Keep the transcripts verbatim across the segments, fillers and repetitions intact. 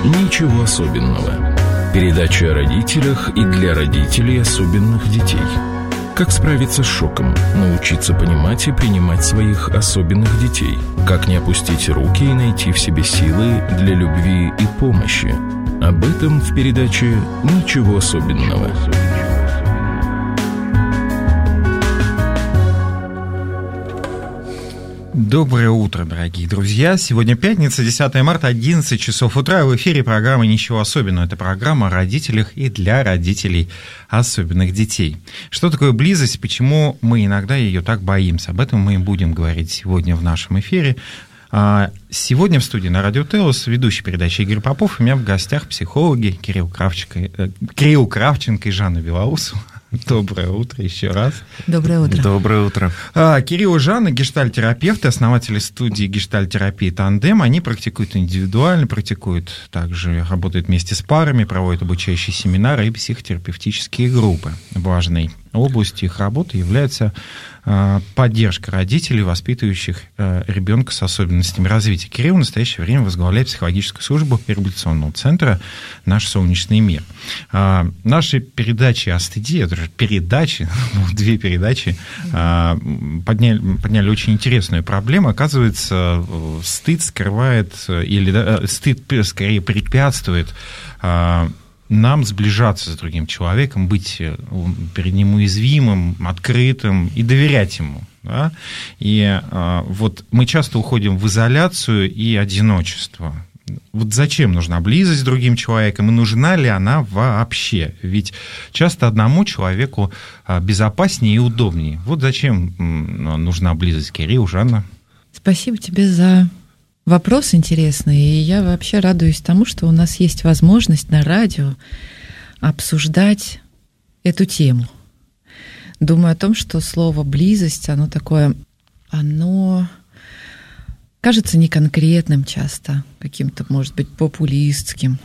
«Ничего особенного». Передача о родителях и для родителей особенных детей. Как справиться с шоком, научиться понимать и принимать своих особенных детей. Как не опустить руки и найти в себе силы для любви и помощи. Об этом в передаче «Ничего особенного». Доброе утро, дорогие друзья. Сегодня пятница, десятое марта, одиннадцать часов утра. В эфире программа «Ничего особенного». Это программа о родителях и для родителей особенных детей. Что такое близость, почему мы иногда ее так боимся? Об этом мы и будем говорить сегодня в нашем эфире. Сегодня в студии на Радио Теос ведущий передачи Игорь Попов. У меня в гостях психологи Кирилл Кравченко, Кирилл Кравченко и Жанна Белоусова. Доброе утро еще раз. Доброе утро. Доброе утро. А, Кирилл и Жанна, гештальтерапевты, основатели студии гештальтерапии «Тандем». Они практикуют индивидуально, практикуют также, работают вместе с парами, проводят обучающие семинары и психотерапевтические группы. Важной областью их работы является а, поддержка родителей, воспитывающих а, ребенка с особенностями развития. Кирилл в настоящее время возглавляет психологическую службу реабилитационного центра «Наш солнечный мир». А, наши передачи о стыде, это же передачи, две передачи, а, подняли, подняли очень интересную проблему. Оказывается, стыд скрывает, или да, стыд скорее препятствует а, нам сближаться с другим человеком, быть перед ним уязвимым, открытым и доверять ему. Да? И а, вот мы часто уходим в изоляцию и одиночество. Вот зачем нужна близость с другим человеком, и нужна ли она вообще? Ведь часто одному человеку безопаснее и удобнее. Вот зачем нужна близость, Кирилл, Жанна? Спасибо тебе за вопрос интересный. И я вообще радуюсь тому, что у нас есть возможность на радио обсуждать эту тему. Думаю о том, что слово «близость», оно такое, оно кажется неконкретным часто, каким-то, может быть, популистским.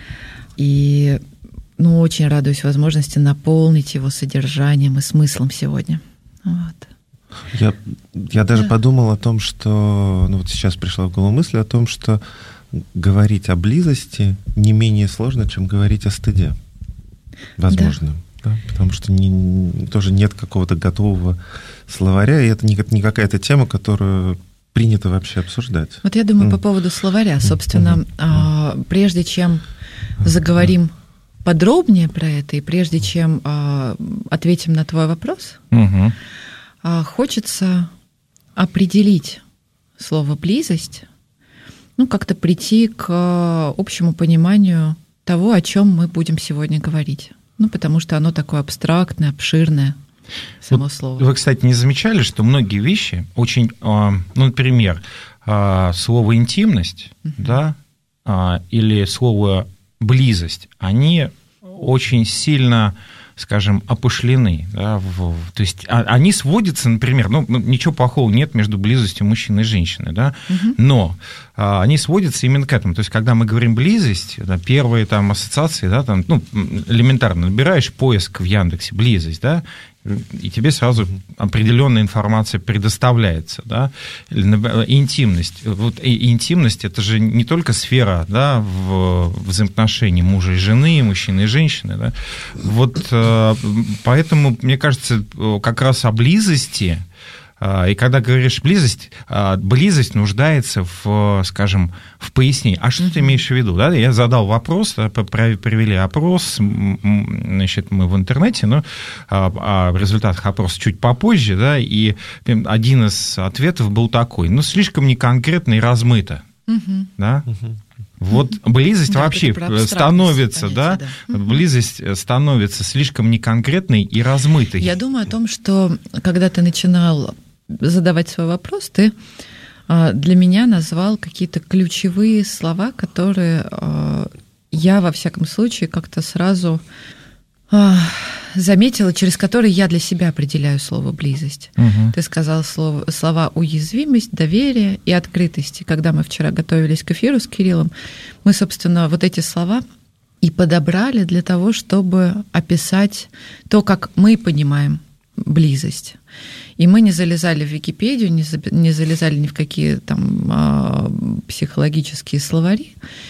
И, ну, очень радуюсь возможности наполнить его содержанием и смыслом сегодня. Вот. Я, я даже да. подумал о том, что... Ну, вот сейчас пришла в голову мысль о том, что говорить о близости не менее сложно, чем говорить о стыде. Возможно. Да. Да? Потому что не, тоже нет какого-то готового словаря, и это не, не какая-то тема, которую принято вообще обсуждать. Вот я думаю, mm. по поводу словаря. Собственно, mm-hmm. а, прежде чем заговорим mm-hmm. подробнее про это, и прежде чем а, ответим на твой вопрос, mm-hmm. а, хочется определить слово «близость», ну, как-то прийти к общему пониманию того, о чем мы будем сегодня говорить. Ну, потому что оно такое абстрактное, обширное. Само вот слово. Вы, кстати, не замечали, что многие вещи очень, ну, например, слово «интимность», uh-huh. да, или слово «близость», они очень сильно, скажем, опошлены. Да, в, то есть они сводятся, например, ну, ничего плохого нет между близостью мужчины и женщины, да, uh-huh. но а, они сводятся именно к этому. То есть когда мы говорим «близость», да, первые там ассоциации, да, там, ну, элементарно набираешь поиск в Яндексе «близость», да, и тебе сразу определенная информация предоставляется, да, интимность. Вот и интимность – это же не только сфера, да, в взаимоотношении мужа и жены, мужчины и женщины, да. Вот поэтому, мне кажется, как раз о близости, и когда говоришь близость, близость нуждается в, скажем, в пояснении. А что ты имеешь в виду? Да? Я задал вопрос, провели опрос, значит, мы в интернете, но о результатах опроса чуть попозже, да, и один из ответов был такой: ну, слишком неконкретно и размыто. Угу. Да? Угу. Вот близость да, вообще становится, да, да? Близость становится слишком неконкретной и размытой. Я думаю о том, что когда ты начинал задавать свой вопрос, ты для меня назвал какие-то ключевые слова, которые я, во всяком случае, как-то сразу заметила, через которые я для себя определяю слово «близость». Угу. Ты сказал слово, слова «уязвимость», «доверие» и «открытость». И когда мы вчера готовились к эфиру с Кириллом, мы, собственно, вот эти слова и подобрали для того, чтобы описать то, как мы понимаем близость. И мы не залезали в Википедию, не залезали ни в какие там психологические словари.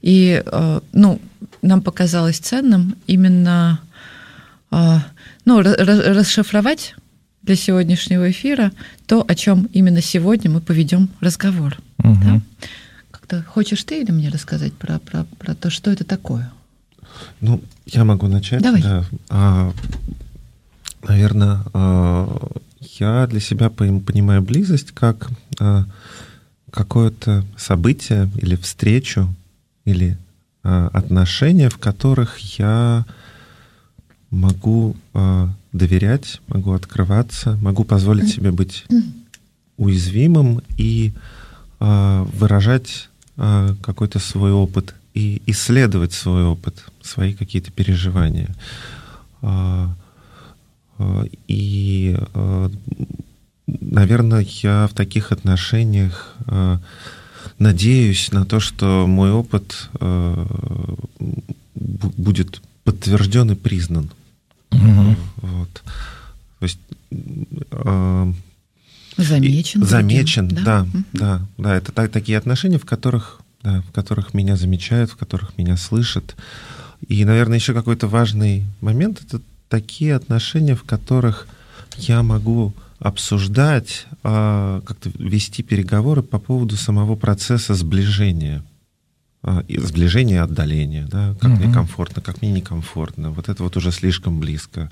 И, ну, нам показалось ценным именно, ну, расшифровать для сегодняшнего эфира то, о чем именно сегодня мы поведем разговор. Угу. Да? Как-то хочешь ты или мне рассказать про, про, про то, что это такое? Ну, я могу начать. Давай. Да. А, наверное, а, я для себя понимаю близость как а, какое-то событие или встречу, или а, отношения, в которых я могу а, доверять, могу открываться, могу позволить себе быть уязвимым и а, выражать а, какой-то свой опыт и исследовать свой опыт, свои какие-то переживания. А, а, и, а, наверное, я в таких отношениях а, надеюсь на то, что мой опыт э, будет подтвержден и признан. Угу. Вот. То есть э, замечен. Замечен, да, да, угу. да, да. Это так, такие отношения, в которых, да, в которых меня замечают, в которых меня слышат. И, наверное, еще какой-то важный момент — это такие отношения, в которых я могу обсуждать, как-то вести переговоры по поводу самого процесса сближения. Сближения и отдаления. Да? Как угу. мне комфортно, как мне некомфортно. Вот это вот уже слишком близко.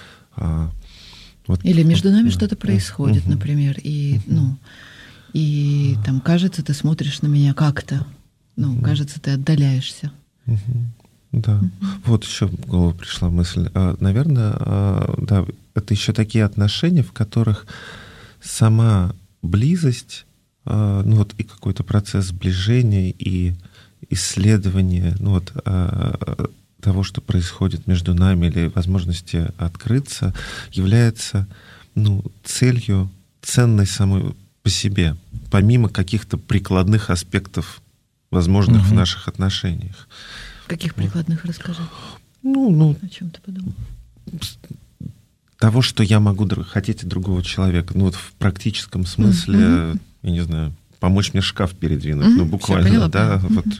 Вот. Или между нами да. что-то происходит, угу. например, и, угу. ну, и там, кажется, ты смотришь на меня как-то. Ну, угу. кажется, ты отдаляешься. Угу. Да. Угу. Вот еще в голову пришла мысль. Наверное, да, это еще такие отношения, в которых сама близость, ну вот и какой-то процесс сближения, и исследования, ну вот того, что происходит между нами, или возможности открыться, является, ну, целью ценной самой по себе, помимо каких-то прикладных аспектов, возможных угу. в наших отношениях. Каких прикладных, расскажи? Ну, ну, о чем ты подумал? Того, что я могу хотеть от другого человека. Ну, вот в практическом смысле, mm-hmm. я не знаю, помочь мне шкаф передвинуть. Mm-hmm. Ну, буквально, поняла, да. Mm-hmm. Вот.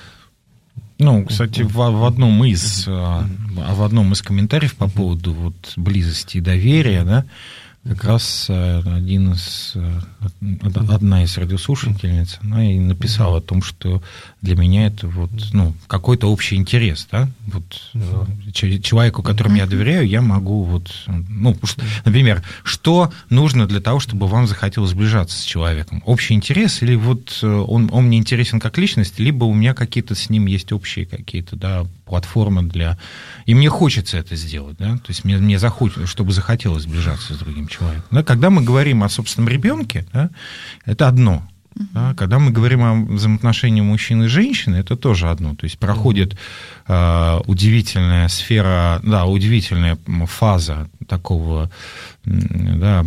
Ну, кстати, в, в одном из mm-hmm. в одном из комментариев по поводу вот близости и доверия, да, как раз один из, одна из радиослушательниц, она и написала о том, что для меня это вот, ну, какой-то общий интерес, да, вот человеку, которому я доверяю, я могу вот, ну, например, что нужно для того, чтобы вам захотелось сближаться с человеком? Общий интерес или вот он, он мне интересен как личность, либо у меня какие-то с ним есть общие какие-то, да, платформы для... И мне хочется это сделать, да, то есть мне, мне захочется, чтобы захотелось сближаться с другим человеком. Да? Когда мы говорим о собственном ребенке, да, это одно. Да? Когда мы говорим о взаимоотношении мужчины и женщины, это тоже одно. То есть проходит э, удивительная сфера, да, удивительная фаза такого, да,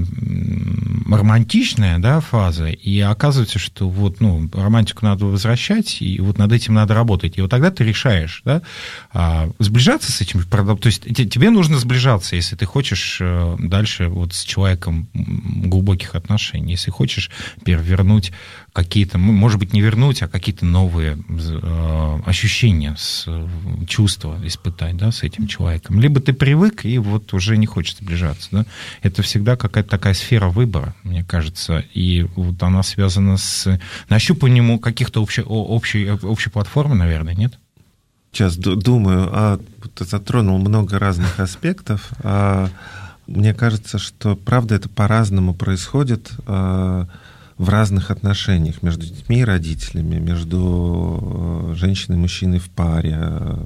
романтичная, да, фаза, и оказывается, что вот, ну, романтику надо возвращать, и вот над этим надо работать. И вот тогда ты решаешь, да, сближаться с этим, то есть тебе нужно сближаться, если ты хочешь дальше вот с человеком глубоких отношений, если хочешь вернуть какие-то, может быть, не вернуть, а какие-то новые ощущения, чувства испытать, да, с этим человеком. Либо ты привык, и вот уже не хочешь сближаться, да. Это всегда какая-то такая сфера выбора, мне кажется, и вот она связана с нащупыванием каких-то общей, общей, общей платформы, наверное, нет? Сейчас думаю, а ты затронул много разных аспектов. А, мне кажется, что, правда, это по-разному происходит а, в разных отношениях между детьми и родителями, между женщиной и мужчиной в паре.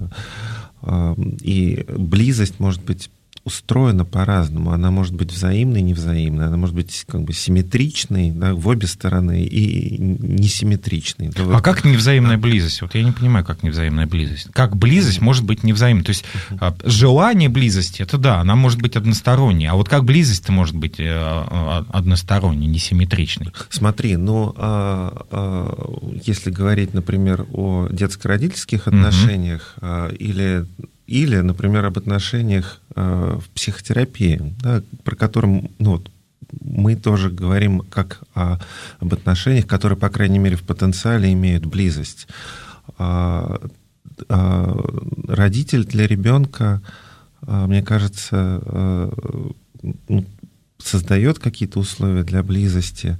А, и близость может быть устроена по-разному. Она может быть взаимной, невзаимной, она может быть как бы симметричной, да, в обе стороны, и несимметричной. Да, а вот. Как невзаимная близость? Вот я не понимаю, как невзаимная близость. Как близость может быть невзаимной? То есть желание близости, это да, она может быть односторонней, а вот как близость-то может быть односторонней, несимметричной? Смотри, ну, а, а, если говорить, например, о детско-родительских отношениях, угу. а, или... Или, например, об отношениях э, в психотерапии, да, про которые, ну, вот, мы тоже говорим как о, об отношениях, которые, по крайней мере, в потенциале имеют близость. родитель для ребенка, мне кажется, создает какие-то условия для близости,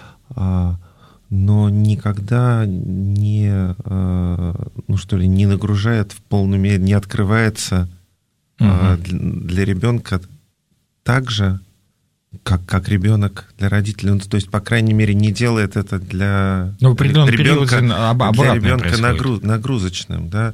но никогда не, ну что ли, не нагружает в полной мере, не открывается угу. для ребенка так же, как, как ребенок для родителей. Ну, то есть, по крайней мере, не делает это для, ну, для ребенка, об, для ребенка нагруз, нагрузочным, да.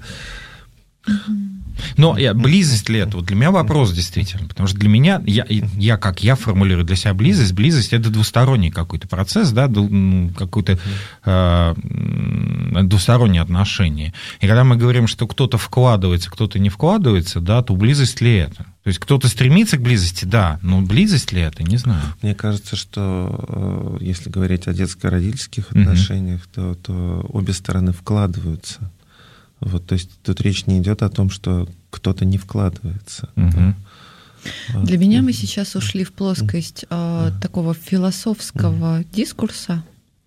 Но я, близость ли это? Вот для меня вопрос действительно, потому что для меня, я, я как я формулирую для себя близость, близость – это двусторонний какой-то процесс, да, какое-то э, двустороннее отношение. И когда мы говорим, что кто-то вкладывается, кто-то не вкладывается, да, то близость ли это? То есть кто-то стремится к близости, да, но близость ли это, не знаю. Мне кажется, что если говорить о детско-родительских отношениях, угу. то, то обе стороны вкладываются. Вот, то есть тут речь не идет о том, что кто-то не вкладывается. Угу. Да. Для меня мы сейчас ушли в плоскость а, такого философского угу. дискурса,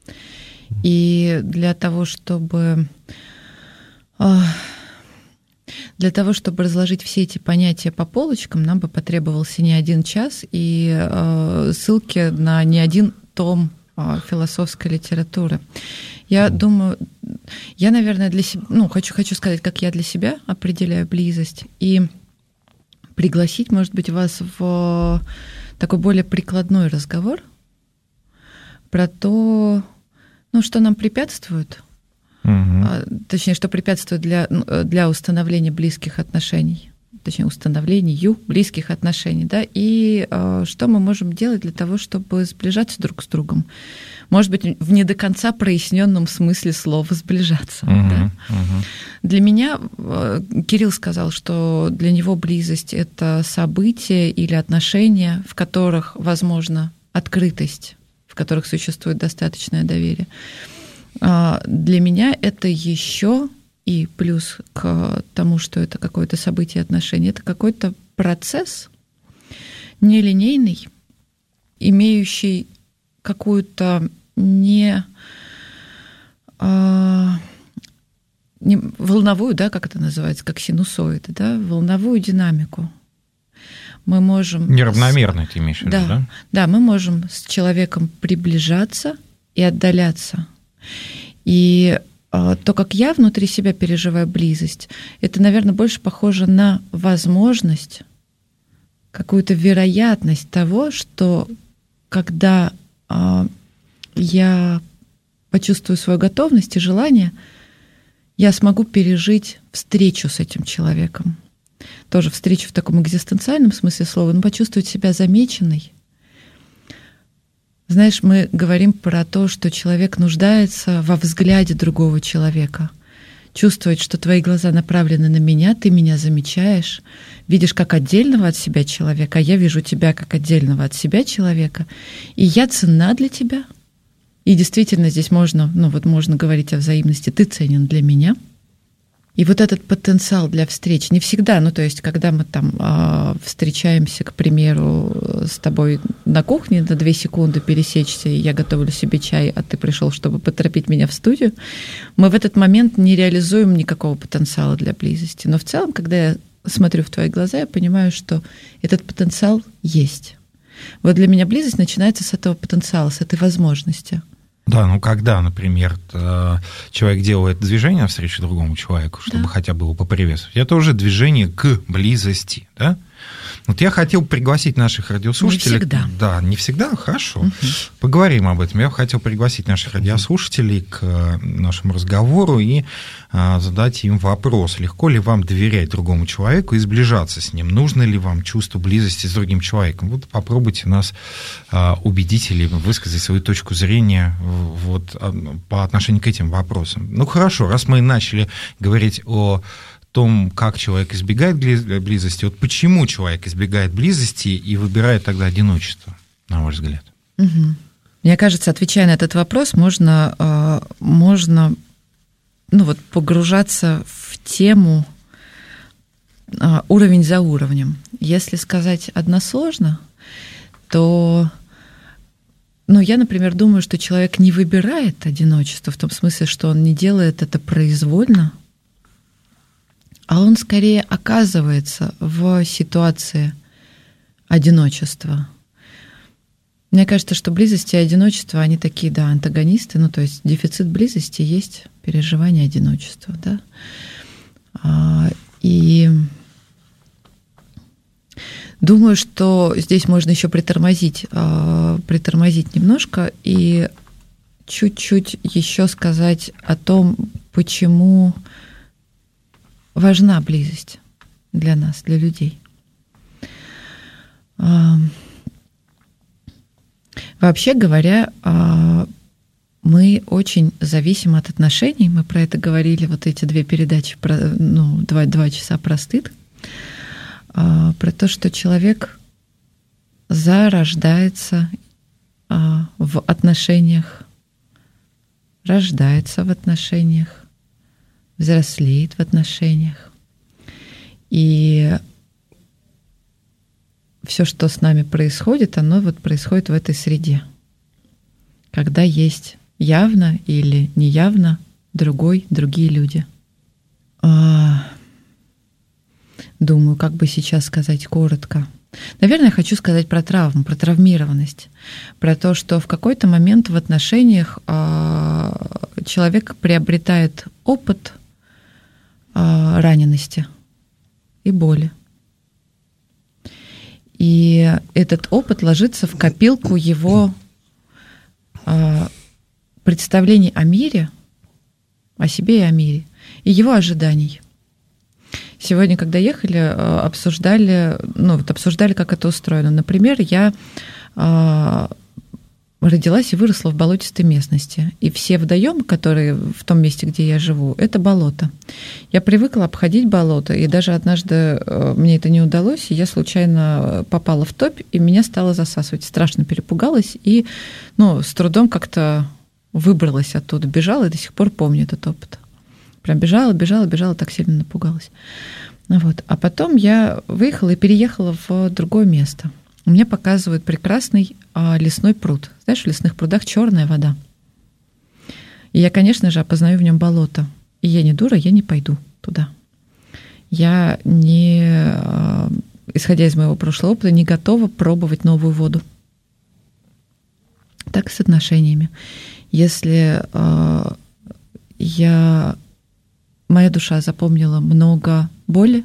и для того, чтобы а, для того, чтобы разложить все эти понятия по полочкам, нам бы потребовался не один час и а, ссылки на не один том а, философской литературы. Я думаю, я, наверное, для себя, ну, хочу, хочу сказать, как я для себя определяю близость, и пригласить, может быть, вас в такой более прикладной разговор про то, ну, что нам препятствует, угу. точнее, что препятствует для, для установления близких отношений, точнее, установлению близких отношений, да, и э, что мы можем делать для того, чтобы сближаться друг с другом. Может быть, в не до конца проясненном смысле слова «сближаться». Uh-huh, да? uh-huh. Для меня Кирилл сказал, что для него близость – это события или отношения, в которых возможна открытость, в которых существует достаточное доверие. Для меня это еще и плюс к тому, что это какое-то событие отношений, это какой-то процесс нелинейный, имеющий какую-то не, а, не волновую, да, как это называется, как синусоиды, да, волновую динамику. Мы можем... Неравномерно ты имеешь в виду, да, да? Да, мы можем с человеком приближаться и отдаляться. И а, то, как я внутри себя переживаю близость, это, наверное, больше похоже на возможность, какую-то вероятность того, что когда а, я почувствую свою готовность и желание, я смогу пережить встречу с этим человеком. Тоже встречу в таком экзистенциальном смысле слова, но почувствовать себя замеченной. Знаешь, мы говорим про то, что человек нуждается во взгляде другого человека. Чувствовать, что твои глаза направлены на меня, ты меня замечаешь, видишь как отдельного от себя человека, а я вижу тебя как отдельного от себя человека, и я ценна для тебя. И действительно здесь можно, ну вот можно говорить о взаимности, ты ценен для меня. И вот этот потенциал для встреч не всегда, ну то есть когда мы там э, встречаемся, к примеру, с тобой на кухне на две секунды пересечься, и я готовлю себе чай, а ты пришел, чтобы поторопить меня в студию, мы в этот момент не реализуем никакого потенциала для близости. Но в целом, когда я смотрю в твои глаза, я понимаю, что этот потенциал есть. Вот для меня близость начинается с этого потенциала, с этой возможности. Да, ну когда, например, человек делает движение навстречу другому человеку, чтобы да. хотя бы его поприветствовать, это уже движение к близости, да? Вот я хотел пригласить наших радиослушателей... Не всегда. Да, не всегда, хорошо. Угу. Поговорим об этом. Я хотел пригласить наших радиослушателей к нашему разговору и задать им вопрос. Легко ли вам доверять другому человеку и сближаться с ним? Нужно ли вам чувство близости с другим человеком? Вот попробуйте нас убедить или высказать свою точку зрения вот, по отношению к этим вопросам. Ну, хорошо, раз мы начали говорить о том, как человек избегает близости, вот почему человек избегает близости и выбирает тогда одиночество, на ваш взгляд? Угу. Мне кажется, отвечая на этот вопрос, можно, можно ну вот, погружаться в тему уровень за уровнем. Если сказать односложно, то ну, я, например, думаю, что человек не выбирает одиночество в том смысле, что он не делает это произвольно, а он скорее оказывается в ситуации одиночества. Мне кажется, что близость и одиночество, они такие, да, антагонисты, ну, то есть дефицит близости есть переживание одиночества, да. А, и думаю, что здесь можно еще притормозить, а, притормозить немножко и чуть-чуть еще сказать о том, почему важна близость для нас, для людей. А, Вообще говоря, мы очень зависим от отношений. Мы про это говорили, вот эти две передачи, ну, два, два часа про стыд, про то, что человек зарождается в отношениях, рождается в отношениях, взрослеет в отношениях. И все, что с нами происходит, оно вот происходит в этой среде. Когда есть явно или неявно другой, другие люди. Думаю, как бы сейчас сказать коротко. Наверное, я хочу сказать про травму, про травмированность, про то, что в какой-то момент в отношениях человек приобретает опыт ранености и боли. И этот опыт ложится в копилку его э, представлений о мире, о себе и о мире, и его ожиданий. Сегодня, когда ехали, обсуждали, ну, вот обсуждали, как это устроено. Например, я э, родилась и выросла в болотистой местности. И все водоемы, которые в том месте, где я живу, это болото. Я привыкла обходить болото, и даже однажды мне это не удалось, и я случайно попала в топь, и меня стало засасывать. Страшно перепугалась, и ну, с трудом как-то выбралась оттуда, бежала, и до сих пор помню этот опыт. Прям бежала, бежала, бежала, так сильно напугалась. Вот. А потом я выехала и переехала в другое место. Мне показывают прекрасный а, лесной пруд. Знаешь, в лесных прудах черная вода. И я, конечно же, опознаю в нем болото. И я не дура, я не пойду туда. Я не, а, исходя из моего прошлого опыта, не готова пробовать новую воду. Так и с отношениями. Если а, я, моя душа запомнила много боли,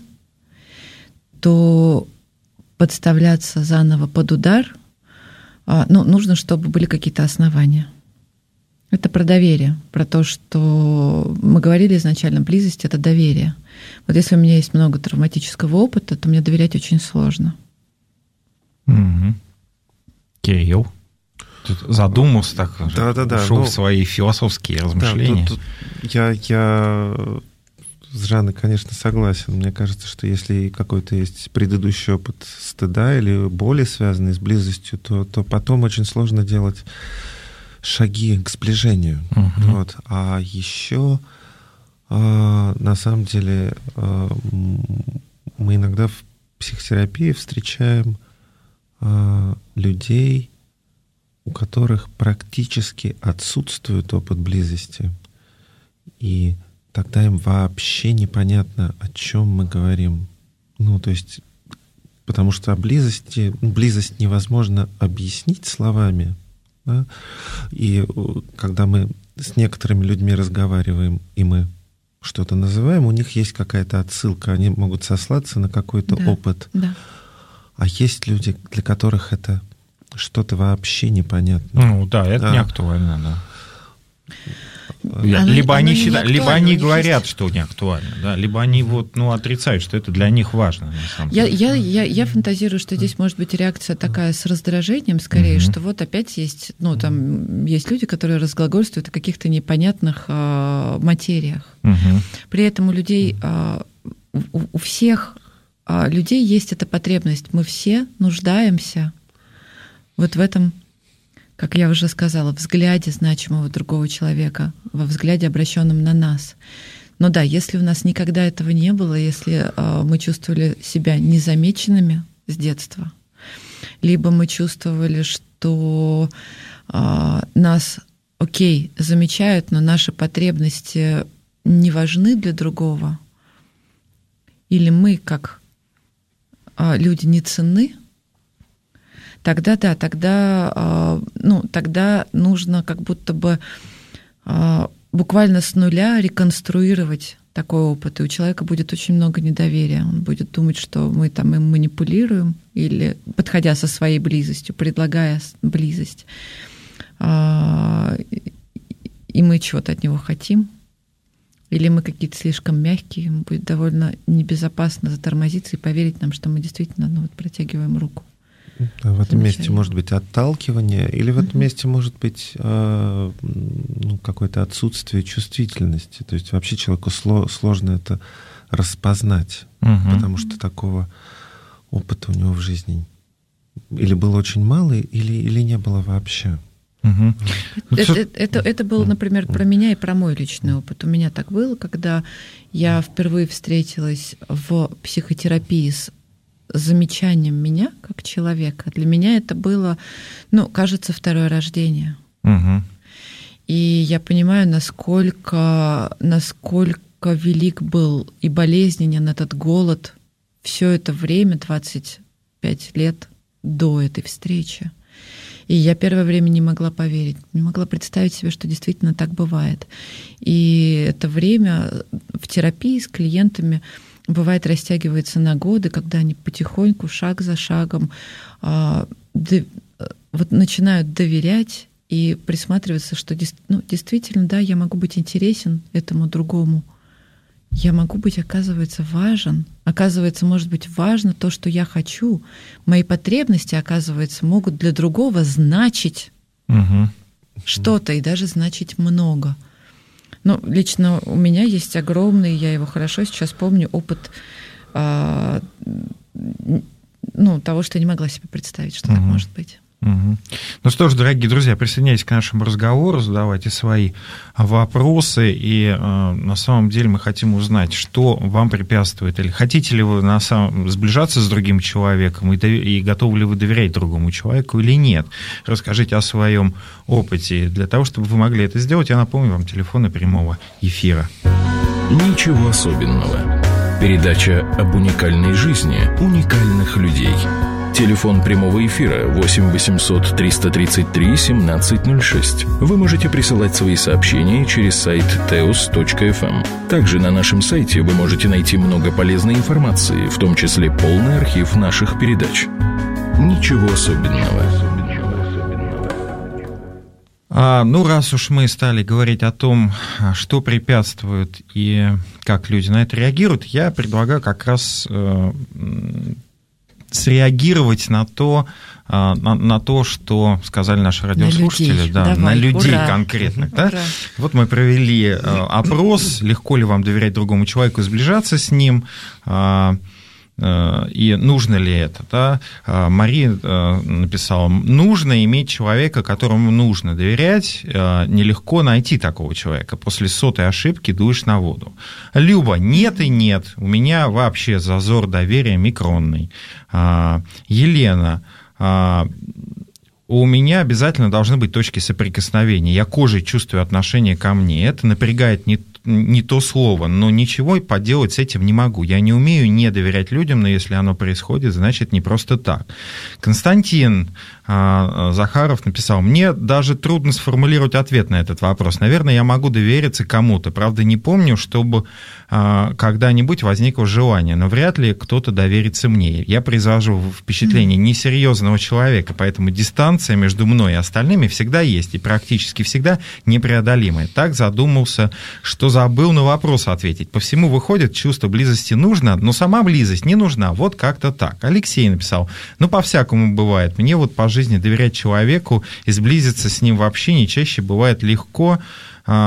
то подставляться заново под удар, ну, нужно, чтобы были какие-то основания. Это про доверие, про то, что мы говорили изначально, близость — это доверие. Вот если у меня есть много травматического опыта, то мне доверять очень сложно. Угу. Кирилл, тут задумался так, да, да, да, ушел ну, в свои философские размышления. Да, тут, тут я, я с Жанной, конечно, согласен. Мне кажется, что если какой-то есть предыдущий опыт стыда или боли, связанный с близостью, то, то потом очень сложно делать шаги к сближению. Uh-huh. Вот. А еще а, на самом деле а, мы иногда в психотерапии встречаем а, людей, у которых практически отсутствует опыт близости. И тогда им вообще непонятно, о чем мы говорим. Ну, то есть, потому что о близости, близость невозможно объяснить словами. Да? И когда мы с некоторыми людьми разговариваем, и мы что-то называем, у них есть какая-то отсылка, они могут сослаться на какой-то да, опыт. Да. А есть люди, для которых это что-то вообще непонятно. Ну да, это да. не актуально, да. Оно, либо оно они, считают, либо они говорят, есть... что не актуально, да, либо они вот, ну, отрицают, что это для них важно. На самом я, деле. Я, я, я фантазирую, что здесь может быть реакция такая с раздражением, скорее, угу. что вот опять есть, ну, там есть люди, которые разглагольствуют о каких-то непонятных э, материях. Угу. При этом у людей, э, у, у всех э, людей есть эта потребность. Мы все нуждаемся вот в этом, как я уже сказала, взгляде значимого другого человека, во взгляде, обращенном на нас. Но да, если у нас никогда этого не было, если э, мы чувствовали себя незамеченными с детства, либо мы чувствовали, что нас, окей, замечают, но наши потребности не важны для другого, или мы, как люди, не ценны, тогда да, тогда, ну, тогда нужно как будто бы буквально с нуля реконструировать такой опыт, и у человека будет очень много недоверия. Он будет думать, что мы там им манипулируем, или, подходя со своей близостью, предлагая близость, и мы чего-то от него хотим, или мы какие-то слишком мягкие, ему будет довольно небезопасно затормозиться и поверить нам, что мы действительно ну, вот, протягиваем руку. Да, в этом месте может быть отталкивание, или в этом месте может быть э, ну, какое-то отсутствие чувствительности. То есть вообще человеку сло, сложно это распознать, uh-huh. потому что такого опыта у него в жизни или было очень мало, или, или не было вообще. Uh-huh. Это, это, это, это было, например, про меня и про мой личный опыт. У меня так было, когда я впервые встретилась в психотерапии с замечанием меня как человека. Для меня это было, ну, кажется, второе рождение. Угу. И я понимаю, насколько, насколько велик был и болезненен этот голод все это время, двадцать пять лет до этой встречи. И я первое время не могла поверить, не могла представить себе, что действительно так бывает. И это время в терапии с клиентами бывает растягивается на годы, когда они потихоньку, шаг за шагом, вот начинают доверять и присматриваться, что ну, действительно, да, я могу быть интересен этому другому. Я могу быть, оказывается, важен. Оказывается, может быть важно то, что я хочу. Мои потребности, оказывается, могут для другого значить угу. что-то и даже значить много. Ну, лично у меня есть огромный, я его хорошо сейчас помню, опыт а, ну, того, что я не могла себе представить, что угу. так может быть. Угу. Ну что ж, дорогие друзья, присоединяйтесь к нашему разговору, задавайте свои вопросы, и э, на самом деле мы хотим узнать, что вам препятствует, или хотите ли вы на самом... сближаться с другим человеком, и, дов... и готовы ли вы доверять другому человеку или нет. Расскажите о своем опыте. Для того, чтобы вы могли это сделать, я напомню вам телефоны прямого эфира. Ничего особенного. Передача об уникальной жизни уникальных людей. Телефон прямого эфира восемь восемьсот триста тридцать три семнадцать ноль шесть. Вы можете присылать свои сообщения через сайт теос точка эф эм. Также на нашем сайте вы можете найти много полезной информации, в том числе полный архив наших передач. Ничего особенного. А, ну, раз уж мы стали говорить о том, что препятствует и как люди на это реагируют, я предлагаю как раз... Э, среагировать на то, на, на то, что сказали наши радиослушатели, на людей, да, Давай, на людей ура. конкретных. Да? Ура. Вот мы провели опрос, легко ли вам доверять другому человеку и сближаться с ним, и нужно ли это. Да? Мария написала, нужно иметь человека, которому нужно доверять, нелегко найти такого человека. После сотой ошибки дуешь на воду. Люба, нет и нет, у меня вообще зазор доверия микронный. Елена, у меня обязательно должны быть точки соприкосновения. Я кожей чувствую отношение ко мне. Это напрягает не, не то слово, но ничего поделать с этим не могу. Я не умею не доверять людям, но если оно происходит, значит, не просто так. Константин Захаров написал, мне даже трудно сформулировать ответ на этот вопрос. Наверное, я могу довериться кому-то. Правда, не помню, чтобы когда-нибудь возникло желание, но вряд ли кто-то доверится мне. Я произвожу впечатление несерьезного человека, поэтому дистанция между мной и остальными всегда есть и практически всегда непреодолимая. Так задумался, что забыл на вопрос ответить. По всему выходит, чувство близости нужно, но сама близость не нужна. Вот как-то так. Алексей написал, ну, по-всякому бывает. Мне вот по жизни доверять человеку и сблизиться с ним в общении чаще бывает легко,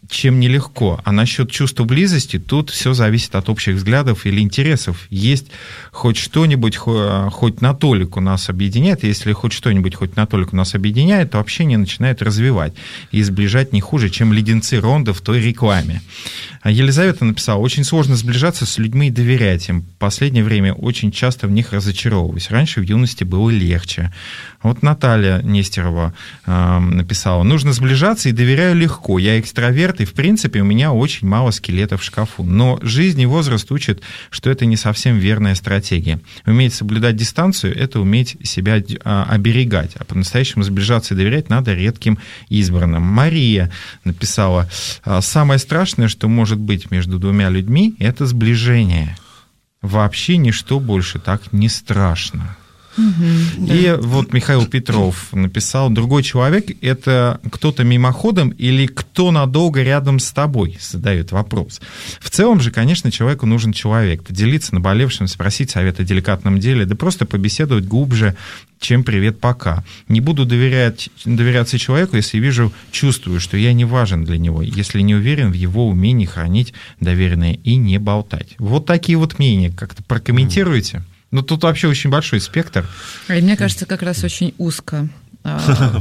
чем нелегко. А насчет чувства близости, тут все зависит от общих взглядов или интересов. Есть хоть что-нибудь, хоть на толику нас объединяет, если хоть что-нибудь хоть на толику нас объединяет, то общение начинает развивать и сближать не хуже, чем леденцы Рондо в той рекламе. Елизавета написала: очень сложно сближаться с людьми и доверять им. В последнее время очень часто в них разочаровываюсь. Раньше в юности было легче. Вот Наталья Нестерова э, написала: нужно сближаться и доверяю легко. Я экстраверт, и в принципе у меня очень мало скелетов в шкафу. Но жизнь и возраст учат, что это не совсем верная стратегия. Уметь соблюдать дистанцию – это уметь себя э, оберегать. А по-настоящему сближаться и доверять надо редким избранным. Мария написала: самое страшное, что может быть между двумя людьми, это сближение. Вообще ничто больше так не страшно. Угу, и да. Вот Михаил Петров написал: другой человек – это кто-то мимоходом или кто надолго рядом с тобой, задает вопрос. В целом же, конечно, человеку нужен человек. Поделиться наболевшим, спросить совет о деликатном деле, да просто побеседовать глубже, чем «привет, пока». Не буду доверять, доверяться человеку, если вижу, чувствую, что я не важен для него, если не уверен в его умении хранить доверенное и не болтать. Вот такие вот мнения. Как-то прокомментируйте. Ну, тут вообще очень большой спектр. И мне кажется, как раз очень узко. А,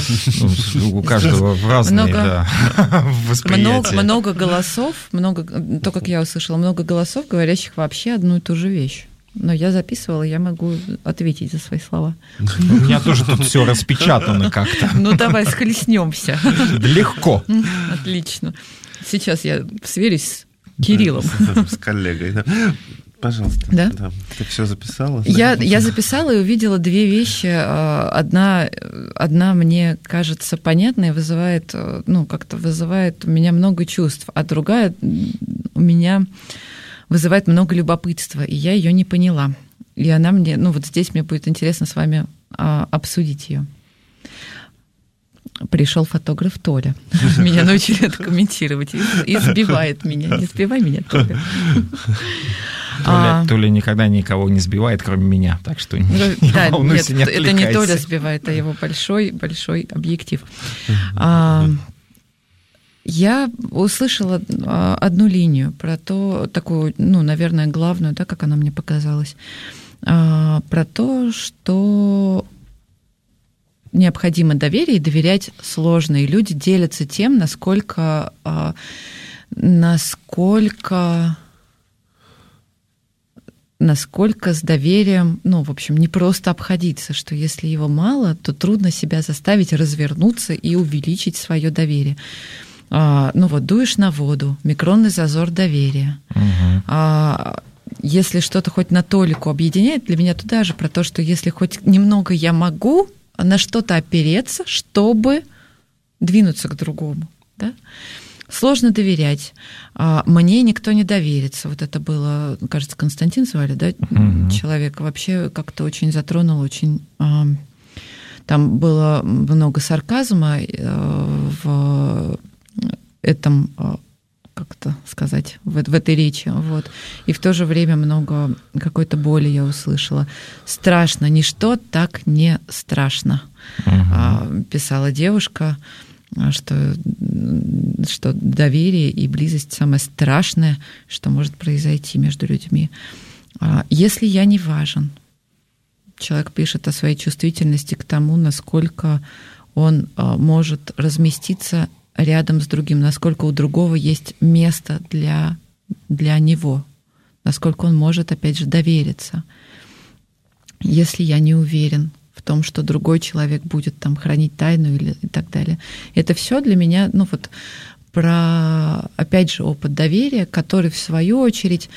ну, у каждого в разные много, да, восприятия. Много, много голосов, много, то, как я услышала, много голосов, говорящих вообще одну и ту же вещь. Но я записывала, я могу ответить за свои слова. У меня тоже тут все распечатано как-то. Ну, давай схлестнемся. Легко. Отлично. Сейчас я сверюсь с Кириллом. С коллегой, да. Пожалуйста. Да? Да. Ты все записала? Я, да? я записала и увидела две вещи. Одна, одна мне кажется понятной, вызывает, ну, как-то вызывает у меня много чувств, а другая у меня вызывает много любопытства, и я ее не поняла. И она мне, ну, вот здесь мне будет интересно с вами а, обсудить ее. Пришел фотограф Толя. Меня научили это комментировать. И сбивает меня. Не сбивай меня, Толя. Толя, а, Толя никогда никого не сбивает, кроме меня, так что не, да, не волнуйся, нет, не это не Толя сбивает, а его большой-большой объектив. А, я услышала одну линию про то, такую, ну, наверное, главную, да, как она мне показалась, а, про то, что необходимо доверие, и доверять сложно, и люди делятся тем, насколько, а, насколько насколько с доверием, ну, в общем, не просто обходиться, что если его мало, то трудно себя заставить развернуться и увеличить свое доверие. А, ну вот, дуешь на воду, микронный зазор доверия. Угу. А, если что-то хоть на толику объединяет, для меня туда же про то, что если хоть немного я могу на что-то опереться, чтобы двинуться к другому, да? Сложно доверять. Мне никто не доверится. Вот это было, кажется, Константин звали, да, mm-hmm. человека. Вообще как-то очень затронул, очень... Там было много сарказма в этом, как-то сказать, в, в этой речи. Вот. И в то же время много какой-то боли я услышала. Страшно. Ничто так не страшно, mm-hmm. писала девушка. Что, что доверие и близость самое страшное, что может произойти между людьми. Если я не важен, человек пишет о своей чувствительности к тому, насколько он может разместиться рядом с другим, насколько у другого есть место для, для него, насколько он может, опять же, довериться. Если я не уверен в том, что другой человек будет там хранить тайну или и так далее. Это все для меня, ну вот, про, опять же, опыт доверия, который, в свою очередь,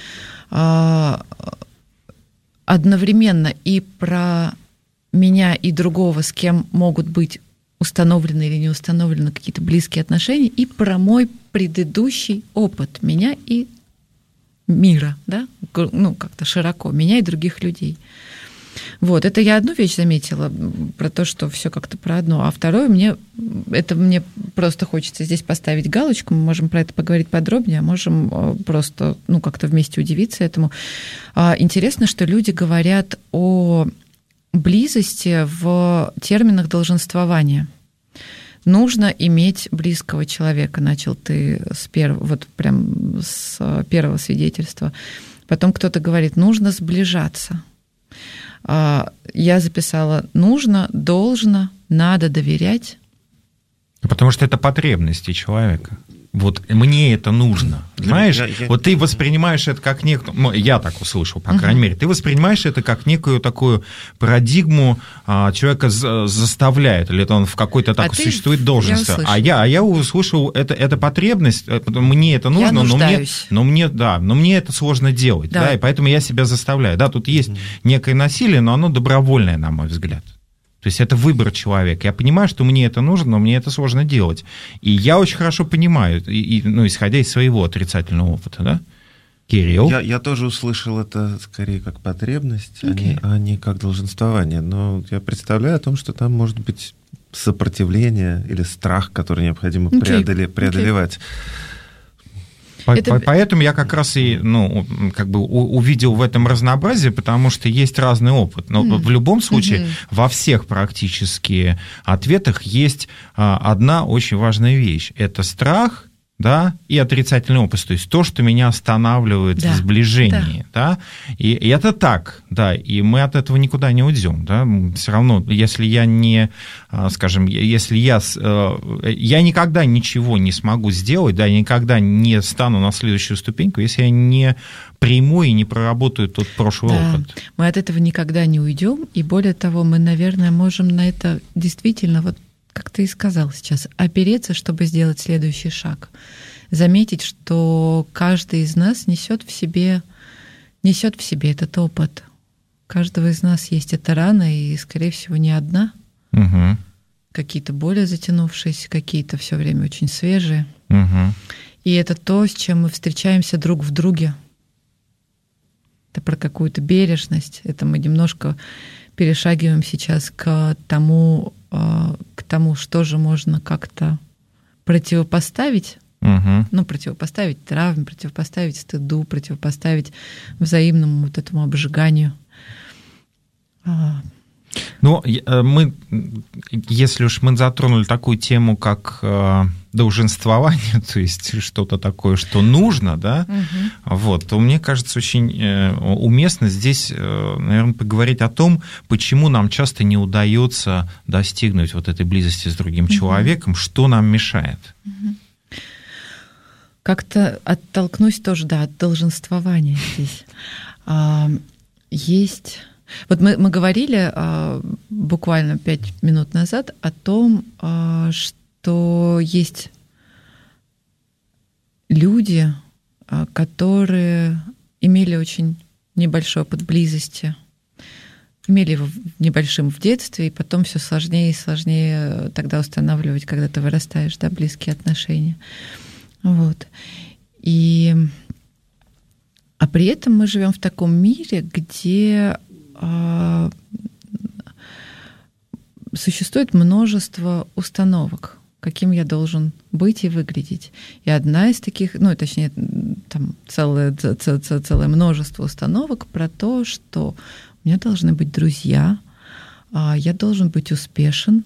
одновременно и про меня и другого, с кем могут быть установлены или не установлены какие-то близкие отношения, и про мой предыдущий опыт меня и мира, да, ну, как-то широко, меня и других людей. Вот, это я одну вещь заметила, про то, что все как-то про одно, а второе, мне, это мне просто хочется здесь поставить галочку, мы можем про это поговорить подробнее, а можем просто, ну, как-то вместе удивиться этому. Интересно, что люди говорят о близости в терминах долженствования. нужно иметь близкого человека, начал ты с первого, вот прям с первого свидетельства. Потом кто-то говорит, нужно сближаться. Я записала, нужно, должно, надо доверять. Потому что это потребности человека. Вот мне это нужно, знаешь? Я, я... Вот ты воспринимаешь это как некую... Ну, я так услышал, по крайней uh-huh. мере. Ты воспринимаешь это как некую такую парадигму, а, человека заставляет, или это он в какой-то так а существует должности. Я а, я, а я услышал, это, это потребность, мне это нужно, но мне, но, мне, да, но мне это сложно делать, да. Да, и поэтому я себя заставляю. Да, тут есть uh-huh. некое насилие, но оно добровольное, на мой взгляд. То есть это выбор человека. Я понимаю, что мне это нужно, но мне это сложно делать. И я очень хорошо понимаю, и, и, ну, исходя из своего отрицательного опыта, да? Кирилл? Я, я тоже услышал это скорее как потребность, okay. а, не, а не как долженствование. Но я представляю о том, что там может быть сопротивление или страх, который необходимо okay. преодоле, преодолевать. Okay. Это... Поэтому я как раз и ну, как бы увидел в этом разнообразие, потому что есть разный опыт. Но mm. в любом случае mm-hmm. во всех практически ответах есть одна очень важная вещь. Это страх, да, и отрицательный опыт, то есть то, что меня останавливает да. в сближении, да. Да? И, и это так, да, и мы от этого никуда не уйдем, да, все равно, если я не, скажем, если я, я никогда ничего не смогу сделать, да, я никогда не стану на следующую ступеньку, если я не приму и не проработаю тот прошлый да. опыт. Мы от этого никогда не уйдем, и более того, мы, наверное, можем на это действительно вот как ты и сказал сейчас, опереться, чтобы сделать следующий шаг. Заметить, что каждый из нас несет в себе, несет в себе этот опыт. У каждого из нас есть эта рана, и, скорее всего, не одна. Угу. Какие-то более затянувшиеся, какие-то все время очень свежие. Угу. И это то, с чем мы встречаемся друг в друге. Это про какую-то бережность. Это мы немножко перешагиваем сейчас к тому, к тому, что же можно как-то противопоставить, угу. ну, противопоставить травме, противопоставить стыду, противопоставить взаимному вот этому обжиганию. Ну, мы, если уж мы затронули такую тему, как долженствование, то есть что-то такое, что нужно, да, угу. вот, то мне кажется очень уместно здесь, наверное, поговорить о том, почему нам часто не удается достигнуть вот этой близости с другим угу. человеком, что нам мешает. Угу. Как-то оттолкнусь тоже, да, от долженствования здесь. Есть... Вот мы, мы говорили а, буквально пять минут назад о том, а, что есть люди, а, которые имели очень небольшой опыт близости, имели его небольшим в детстве, и потом все сложнее и сложнее тогда устанавливать, когда ты вырастаешь, да, близкие отношения. Вот. И... А при этом мы живем в таком мире, где существует множество установок, каким я должен быть и выглядеть. И одна из таких, ну, точнее, там целое, целое множество установок про то, что у меня должны быть друзья, я должен быть успешен.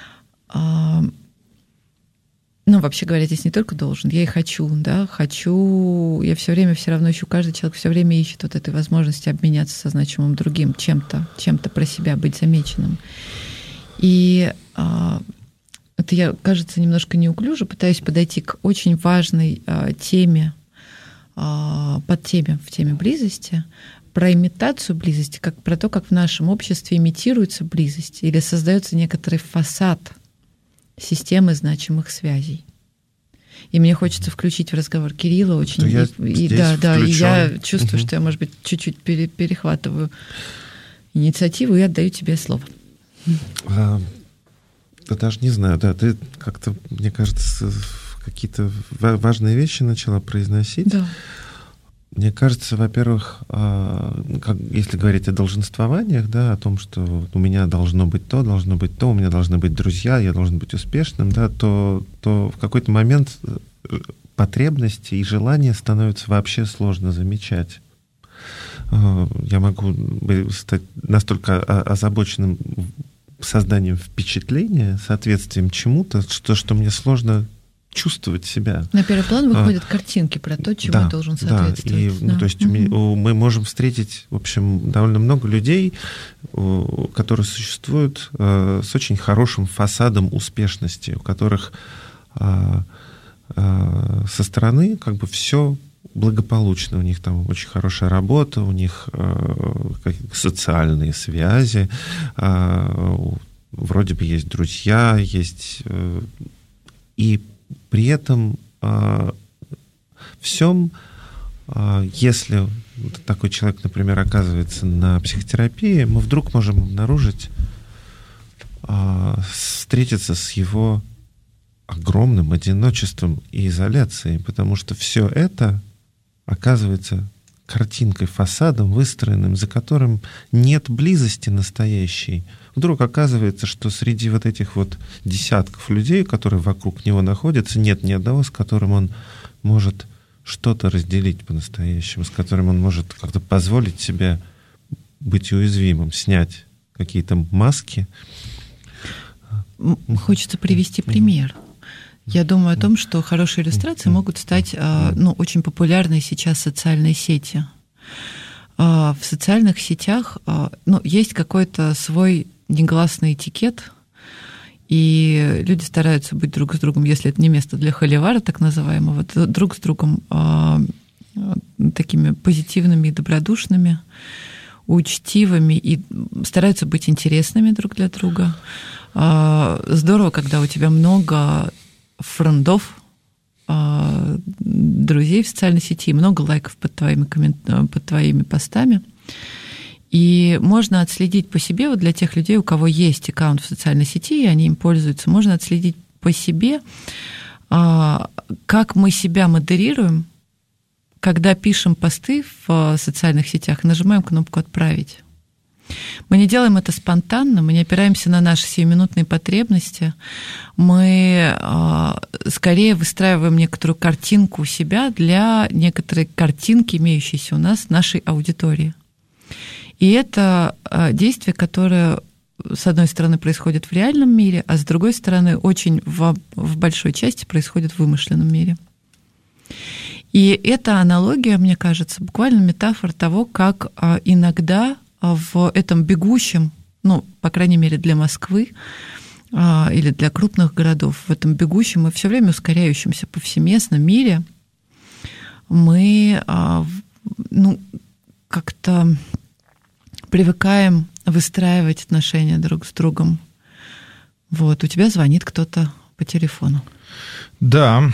Ну, вообще говоря, здесь не только должен, я и хочу, да, хочу, я все время все равно ищу, каждый человек все время ищет вот этой возможности обменяться со значимым другим, чем-то, чем-то про себя, быть замеченным. И а, это я, кажется, немножко неуклюже пытаюсь подойти к очень важной а, теме, а, под теме, в теме близости, про имитацию близости, как про то, как в нашем обществе имитируется близость или создается некоторый фасад системы значимых связей. И мне хочется включить в разговор Кирилла очень. Я и, и, да, да, и я чувствую, угу. что я, может быть, чуть-чуть пере, перехватываю инициативу и отдаю тебе слово. А, да даже не знаю, да, ты как-то, мне кажется, какие-то важные вещи начала произносить. Да. Мне кажется, во-первых, как, если говорить о долженствованиях, да, о том, что у меня должно быть то, должно быть то, у меня должны быть друзья, я должен быть успешным, да, то, то в какой-то момент потребности и желания становятся вообще сложно замечать. Я могу стать настолько озабоченным созданием впечатления, соответствием чему-то, что, что мне сложно чувствовать себя. На первый план выходят а, картинки про то, чему да, я должен соответствовать. Да, и, да. Ну, то есть угу. мы можем встретить, в общем, довольно много людей, которые существуют с очень хорошим фасадом успешности, у которых со стороны как бы все благополучно, у них там очень хорошая работа, у них социальные связи, вроде бы есть друзья, есть... И при этом э, всем, э, если такой человек, например, оказывается на психотерапии, мы вдруг можем обнаружить, э, встретиться с его огромным одиночеством и изоляцией, потому что все это оказывается картинкой, фасадом, выстроенным, за которым нет близости настоящей. Вдруг оказывается, что среди вот этих вот десятков людей, которые вокруг него находятся, нет ни одного, с которым он может что-то разделить по-настоящему, с которым он может как-то позволить себе быть уязвимым, снять какие-то маски. Хочется привести пример. Я думаю о том, что хорошие иллюстрации могут стать ну, очень популярной сейчас социальные сети. В социальных сетях ну, есть какой-то свой негласный этикет, и люди стараются быть друг с другом, если это не место для холивара, так называемого, друг с другом такими позитивными и добродушными, учтивыми, и стараются быть интересными друг для друга. Здорово, когда у тебя много френдов, друзей в социальной сети, много лайков под твоими, коммент... под твоими постами. И можно отследить по себе, вот для тех людей, у кого есть аккаунт в социальной сети, и они им пользуются, можно отследить по себе, как мы себя модерируем, когда пишем посты в социальных сетях, нажимаем кнопку «Отправить». Мы не делаем это спонтанно, мы не опираемся на наши сиюминутные потребности, мы скорее выстраиваем некоторую картинку себя для некоторой картинки, имеющейся у нас, нашей аудитории. И это действие, которое, с одной стороны, происходит в реальном мире, а с другой стороны, очень в, в большой части происходит в вымышленном мире. И эта аналогия, мне кажется, буквально метафора того, как иногда в этом бегущем, ну, по крайней мере, для Москвы или для крупных городов, в этом бегущем и все время ускоряющемся повсеместном мире мы, ну, как-то привыкаем выстраивать отношения друг с другом. Вот, у тебя звонит кто-то по телефону. Да.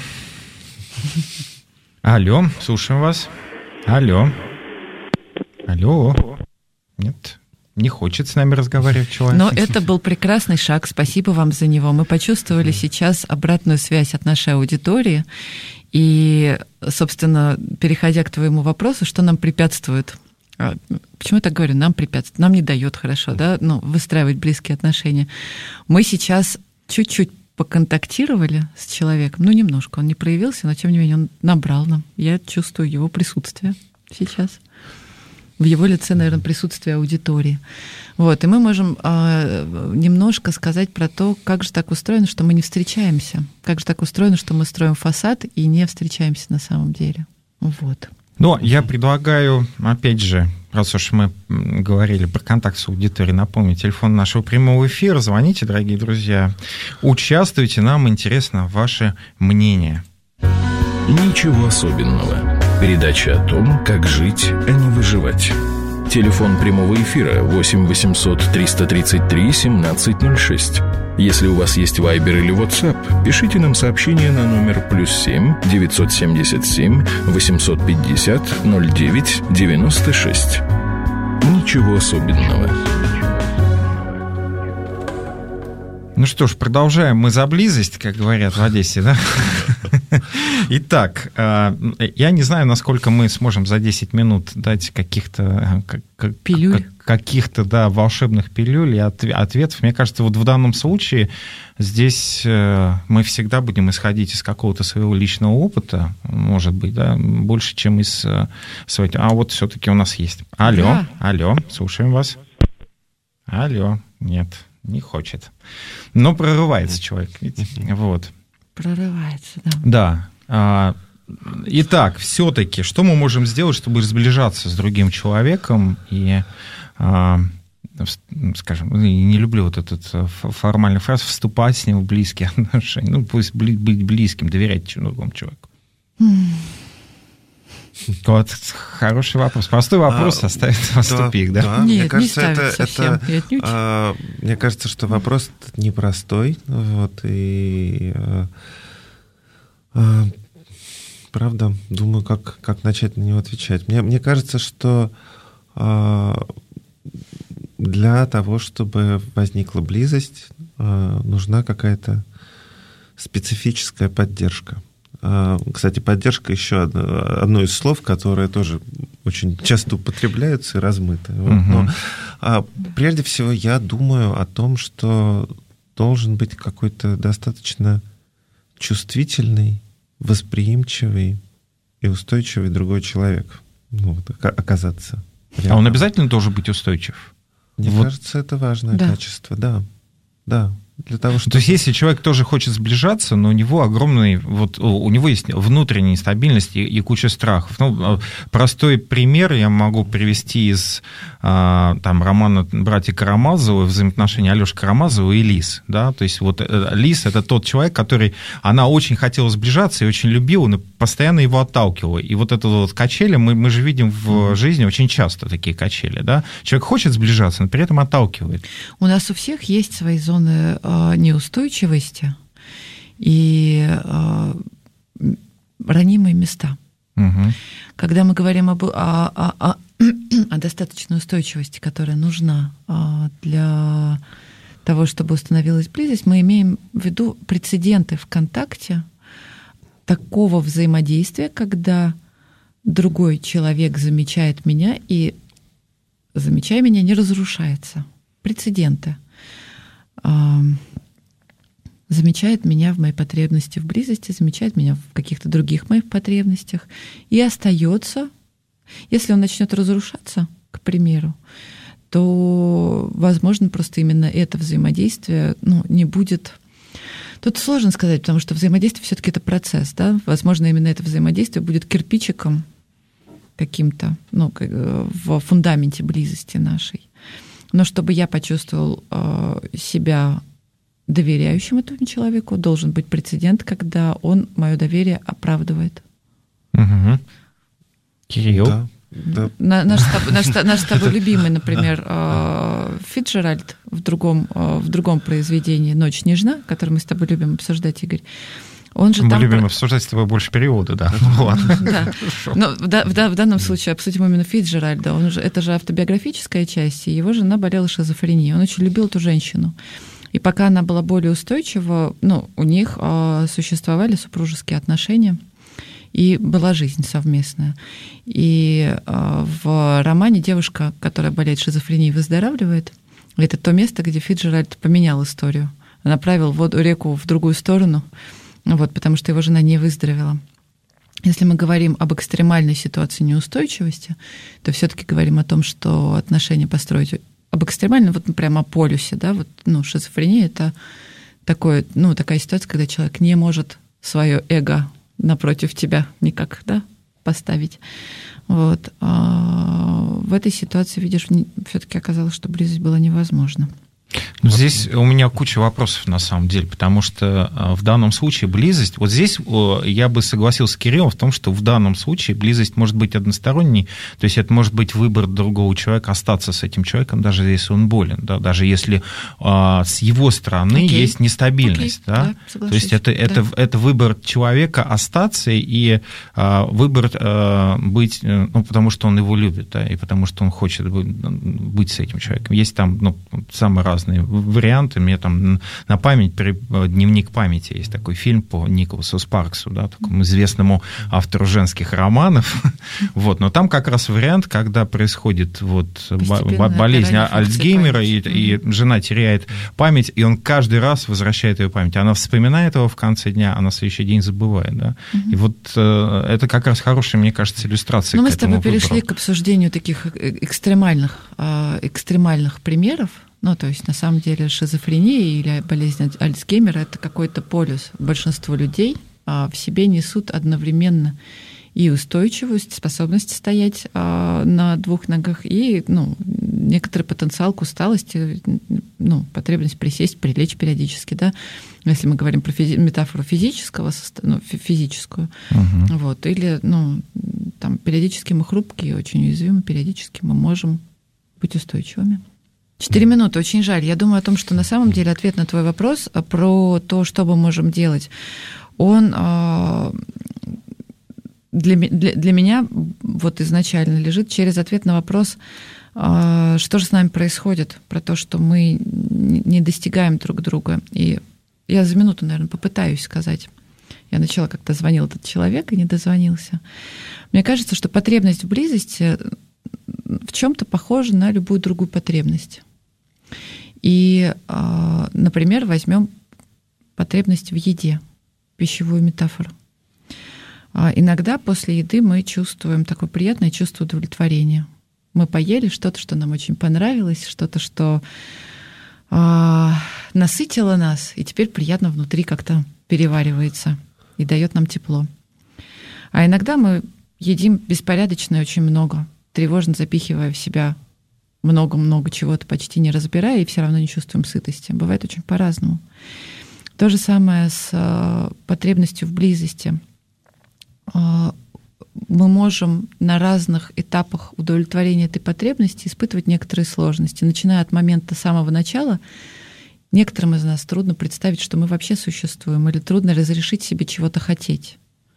Алло, слушаем вас. Алло. Алло. Нет, не хочет с нами разговаривать человек. Но это был прекрасный шаг, спасибо вам за него. Мы почувствовали сейчас обратную связь от нашей аудитории. И, собственно, переходя к твоему вопросу, что нам препятствует? Почему я так говорю? Нам препятствует, нам не дает хорошо, да, ну, выстраивать близкие отношения. Мы сейчас чуть-чуть поконтактировали с человеком, ну, немножко, он не проявился, но, тем не менее, он набрал нам. Я чувствую его присутствие сейчас. В его лице, наверное, присутствие аудитории. Вот, и мы можем э, немножко сказать про то, как же так устроено, что мы не встречаемся, как же так устроено, что мы строим фасад и не встречаемся на самом деле. Вот. Но я предлагаю, опять же, раз уж мы говорили про контакт с аудиторией, напомню, телефон нашего прямого эфира, звоните, дорогие друзья, участвуйте, нам интересно ваше мнение. Ничего особенного. Передача о том, как жить, а не выживать. Телефон прямого эфира восемь восемьсот триста тридцать три семнадцать ноль шесть. Если у вас есть Вайбер или WhatsApp, пишите нам сообщение на номер плюс семь девятьсот семьдесят семь восемьсот пятьдесят ноль девять девяносто шесть. Ничего особенного. Ну что ж, продолжаем мы за близость, как говорят в Одессе, да? Итак, я не знаю, насколько мы сможем за десять минут дать каких-то пилюль, каких-то, да, волшебных пилюль и ответов. Мне кажется, вот в данном случае здесь мы всегда будем исходить из какого-то своего личного опыта, может быть, да, больше, чем из своего. А вот все-таки у нас есть. Алло, да. Алло, слушаем вас. Алло, нет. не хочет. Но прорывается человек, видите? Вот. Прорывается, да. Да. Итак, все-таки, что мы можем сделать, чтобы сближаться с другим человеком и, скажем, не люблю вот этот формальный фраз, вступать с ним в близкие отношения. Ну, пусть быть близким, доверять другому человеку. Вот хороший вопрос. Простой вопрос а, ставит вас в тупик, да? да? Нет, мне кажется, не это, совсем. это, а, мне кажется, что вопрос непростой. Вот, и а, а, правда, думаю, как, как начать на него отвечать. Мне, мне кажется, что а, для того, чтобы возникла близость, а, нужна какая-то специфическая поддержка. Кстати, поддержка еще одно, одно из слов, которое тоже очень часто употребляются и размыты. Вот. Uh-huh. Но а, прежде всего я думаю о том, что должен быть какой-то достаточно чувствительный, восприимчивый и устойчивый другой человек. Ну, вот, оказаться. Рядом. А он обязательно должен быть устойчив? Мне вот. кажется, это важное да. качество, да. Да. Для того, чтобы... То есть, если человек тоже хочет сближаться, но у него огромный, вот у него есть внутренняя нестабильность и, и куча страхов. Ну, простой пример я могу привести из там, романа «Братья Карамазовы», взаимоотношения Алёши Карамазова и Лиз. Да? То есть, вот Лиз – это тот человек, который, она очень хотела сближаться и очень любила, но постоянно его отталкивала. И вот это вот качели, мы, мы же видим в жизни очень часто такие качели. Да? Человек хочет сближаться, но при этом отталкивает. У нас у всех есть свои зоны неустойчивости и э, ранимые места. Угу. Когда мы говорим об, о, о, о, о достаточной устойчивости, которая нужна э, для того, чтобы установилась близость, мы имеем в виду прецеденты в контакте такого взаимодействия, когда другой человек замечает меня и, замечая меня, не разрушается. Прецеденты. Замечает меня в моей потребности в близости, замечает меня в каких-то других моих потребностях и остается. Если он начнет разрушаться, к примеру, то, возможно, просто именно это взаимодействие ну, не будет... Тут сложно сказать, потому что взаимодействие все-таки это процесс, да? Возможно, именно это взаимодействие будет кирпичиком каким-то ну, в фундаменте близости нашей. Но чтобы я почувствовал э, себя доверяющим этому человеку, должен быть прецедент, когда он мое доверие оправдывает. Угу. Кирилл? Да, да. На, наш, наш, наш с тобой любимый, например, э, Фицджеральд в другом, э, в другом произведении «Ночь нежна», который мы с тобой любим обсуждать, Игорь. Он же мы там любим про... обсуждать с тобой больше периода, да. Ну ладно. Да. Но в, в, в данном случае обсудим именно Фицджеральда. Он же, это же автобиографическая часть, и его жена болела шизофренией. Он очень любил эту женщину. И пока она была более устойчива, ну, у них э, существовали супружеские отношения, и была жизнь совместная. И э, в романе девушка, которая болеет шизофренией, выздоравливает. Это то место, где Фицджеральд поменял историю. Направил воду, реку в другую сторону, вот, потому что его жена не выздоровела. Если мы говорим об экстремальной ситуации неустойчивости, то все-таки говорим о том, что отношения построить об экстремальном, вот прямо о полюсе, да, вот, ну, шизофрения – это такое, ну, такая ситуация, когда человек не может свое эго напротив тебя никак, да, поставить. Вот. А в этой ситуации, видишь, все-таки оказалось, что близость была невозможна. Здесь у меня куча вопросов на самом деле, потому что в данном случае близость, вот здесь я бы согласился с Кириллом в том, что в данном случае близость может быть односторонней, то есть это может быть выбор другого человека остаться с этим человеком, даже если он болен, да, даже если а, с его стороны okay. есть нестабильность, okay. да? Да, то есть это, да. это, это выбор человека остаться и а, выбор а, быть, ну, потому что он его любит, да, и потому что он хочет быть с этим человеком. Есть там, ну, самые разные варианты. Мне там на память, дневник памяти есть такой фильм по Николасу Спарксу, да, такому известному автору женских романов. Вот. Но там как раз вариант, когда происходит вот болезнь Альцгеймера, и, и жена теряет память, и он каждый раз возвращает ее память. Она вспоминает его в конце дня, а на следующий день забывает. Да? Угу. И вот э, это как раз хорошая, мне кажется, иллюстрация Но к мы этому с тобой выбору. Перешли к обсуждению таких экстремальных, экстремальных примеров, Ну, то есть, на самом деле, шизофрения или болезнь Альцгеймера – это какой-то полюс. Большинство людей в себе несут одновременно и устойчивость, способность стоять на двух ногах, и ну, некоторый потенциал к усталости, ну, потребность присесть, прилечь периодически, да, если мы говорим про физи- метафору физического, ну, физическую, угу. вот, или, ну, там, периодически мы хрупкие, очень уязвимы, периодически мы можем быть устойчивыми. Четыре минуты, очень жаль. Я думаю о том, что на самом деле ответ на твой вопрос про то, что мы можем делать, он для, для, для меня вот изначально лежит через ответ на вопрос, что же с нами происходит, про то, что мы не достигаем друг друга. И я за минуту, наверное, попытаюсь сказать. Я начала, как-то звонил этот человек и не дозвонился. Мне кажется, что потребность в близости в чем-то похожа на любую другую потребность. И, например, возьмем потребность в еде, пищевую метафору. Иногда после еды мы чувствуем такое приятное чувство удовлетворения. Мы поели что-то, что нам очень понравилось, что-то, что насытило нас, и теперь приятно внутри как-то переваривается и дает нам тепло. А иногда мы едим беспорядочно и очень много, тревожно запихивая в себя много-много чего-то, почти не разбирая, и все равно не чувствуем сытости. Бывает очень по-разному. То же самое с потребностью в близости. Мы можем на разных этапах удовлетворения этой потребности испытывать некоторые сложности. Начиная от момента самого начала, некоторым из нас трудно представить, что мы вообще существуем, или трудно разрешить себе чего-то хотеть.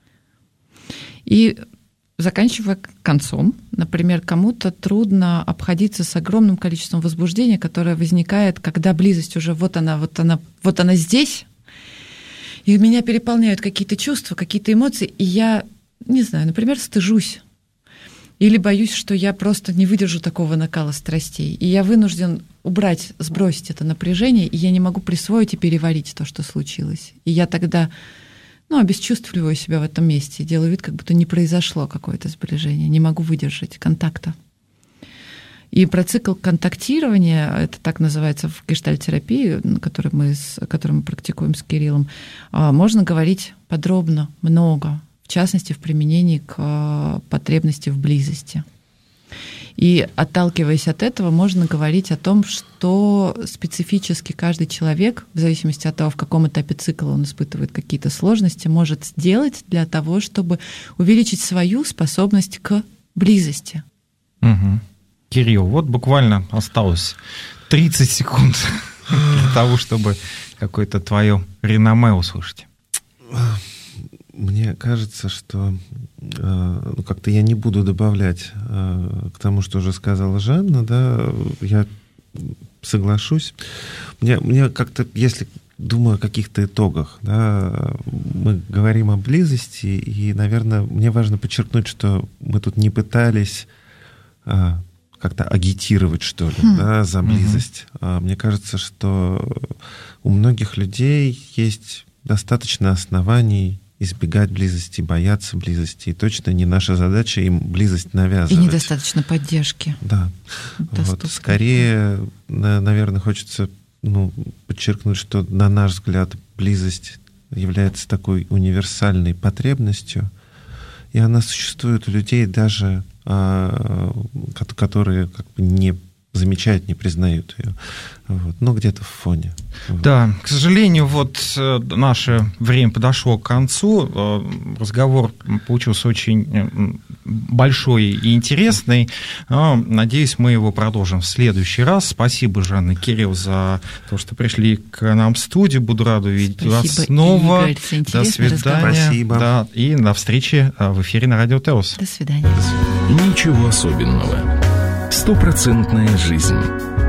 И заканчивая концом, например, кому-то трудно обходиться с огромным количеством возбуждения, которое возникает, когда близость уже вот она, вот она, вот она здесь, и меня переполняют какие-то чувства, какие-то эмоции, и я, не знаю, например, стыжусь или боюсь, что я просто не выдержу такого накала страстей, и я вынужден убрать, сбросить это напряжение, и я не могу присвоить и переварить то, что случилось. И я тогда ну, обесчувствливаю себя в этом месте, делаю вид, как будто не произошло какое-то сближение, не могу выдержать контакта. И про цикл контактирования, это так называется в гештальт-терапии, который мы, который мы практикуем с Кириллом, можно говорить подробно, много, в частности, в применении к потребности в близости. И отталкиваясь от этого, можно говорить о том, что специфически каждый человек, в зависимости от того, в каком этапе цикла он испытывает какие-то сложности, может сделать для того, чтобы увеличить свою способность к близости. Угу. Кирилл, вот буквально осталось тридцать секунд для того, чтобы какое-то твое реноме услышать. Мне кажется, что ну, как-то я не буду добавлять к тому, что уже сказала Жанна, да, я соглашусь. Мне, мне как-то, если думаю о каких-то итогах, да, мы говорим о близости, и, наверное, мне важно подчеркнуть, что мы тут не пытались как-то агитировать, что ли, хм. да, за близость. Mm-hmm. Мне кажется, что у многих людей есть достаточно оснований избегать близости, бояться близости. И точно не наша задача им близость навязывать. И недостаточно поддержки. Да. Вот. Скорее, наверное, хочется ну, подчеркнуть, что, на наш взгляд, близость является такой универсальной потребностью, и она существует у людей даже, которые как бы не замечают, не признают ее. Вот. Но где-то в фоне. Да, к сожалению, вот наше время подошло к концу. Разговор получился очень большой и интересный. Надеюсь, мы его продолжим в следующий раз. Спасибо, Жанна и Кирилл, за то, что пришли к нам в студию. Буду рад увидеть Спасибо, вас снова. Игорь, до свидания. Спасибо. Да, и до встречи в эфире на Радио Теос. До свидания. До свидания. Ничего особенного. Стопроцентная жизнь.